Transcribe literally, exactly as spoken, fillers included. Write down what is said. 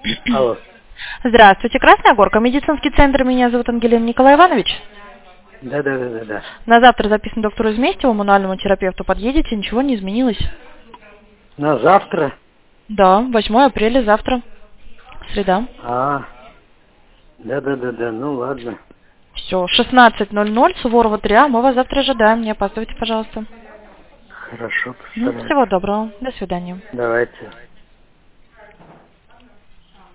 Алло. Здравствуйте, Красная Горка, медицинский центр, меня зовут Ангелина Николай Иванович. Да, да, да, да, да. На завтра записан доктору Изместьеву, мануальному терапевту, подъедете, ничего не изменилось. На завтра? Да, восьмое апреля, завтра, среда. А, да, да, да, да, ну ладно. Все, шестнадцать ноль ноль, Суворова три А, мы вас завтра ожидаем, не опаздывайте, пожалуйста. Хорошо, Ну, постараюсь. всего доброго, до свидания. Давайте.